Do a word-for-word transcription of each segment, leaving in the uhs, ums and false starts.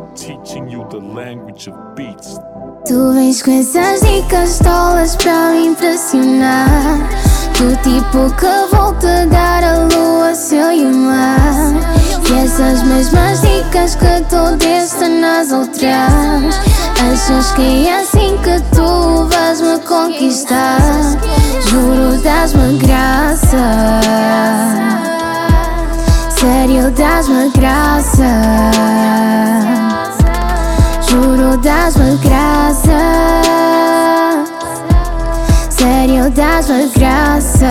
teaching you the language of beats. Tu vens com essas dicas tolas pra me impressionar. Do tipo que vou te dar a lua, céu e o mar. E essas mesmas dicas que tu deste nas outras. Achas que é assim que tu vais me conquistar? Juro, dás-me graça. Sério, dás-me graça. Juro, dás-me graça. Sério, dás-me graça.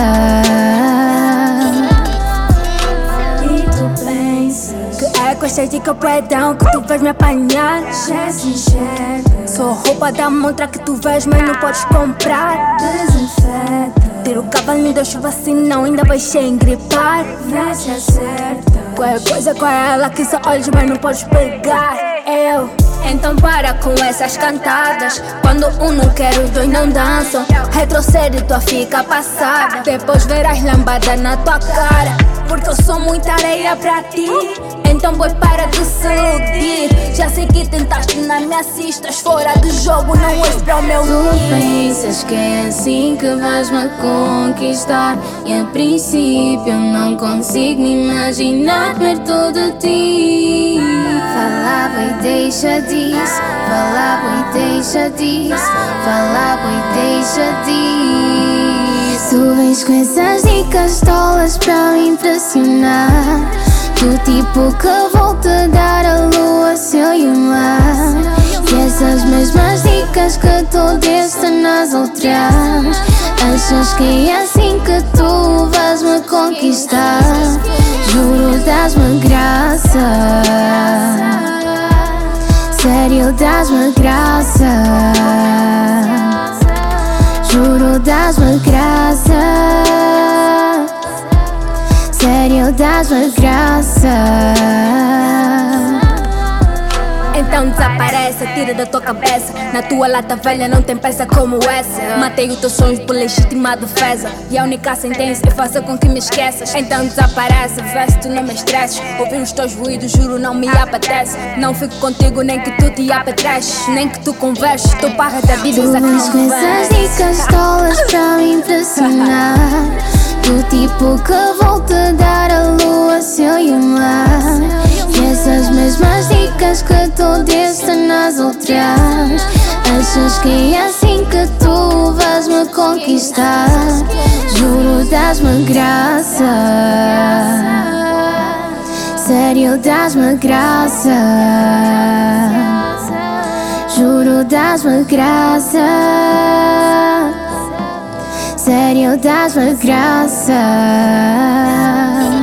E tu pensas que é com esta dica poedão que tu vais me apanhar? Já se enxerga. Sou roupa da montra que tu vês, mas não podes comprar. Desinfeta. Tira o cavalinho da chuva, senão ainda vais se engripar. Vê se acerta. Qualquer coisa com ela que só olhos, mas não podes pegar. Eu. Então para com essas cantadas. Quando um não quer, os dois não dançam. Retrocede, tua fica passada. Depois verás lambada na tua cara. Porque eu sou muita areia pra ti. Então boy, para de se iludir. Já sei que tentaste na minha cista. Fora do jogo, não és para o meu Tu fim. pensas que é assim que vais me conquistar. E a princípio eu não consigo me imaginar perto de ti. Falava e deixa disso. Falava e deixa disso. Falava e deixa disso. Tu vens com essas dicas tolas pra me impressionar. Do tipo que vou te dar a lua, céu e o mar. E essas mesmas dicas que tu deste nas outras. Achas que é assim que tu vais me conquistar? Juro, dás-me graça. Sério, dás-me graça. Juro, dás-me graça. Sério, dás-me graça. Então desaparece, tira da tua cabeça. Na tua lata velha não tem peça como essa. Matei os teus sonhos por legítima defesa. E a única sentença é fazer com que me esqueças. Então desaparece, vê se tu não me estresses. Ouvir os teus ruídos, juro, não me apetece. Não fico contigo nem que tu te apetreches. Nem que tu converses, tu parra da vida. Tu vens com essas dicas tolas pra me impressionar. Do tipo que vou te dar a lua, céu e o mar. E essas mesmas dicas que tu deste nas outras. Achas que é assim que tu vais me conquistar? Juro, dás-me graça. Sério, dás-me graça. Juro, dás-me graça. Sério, dás-me graça.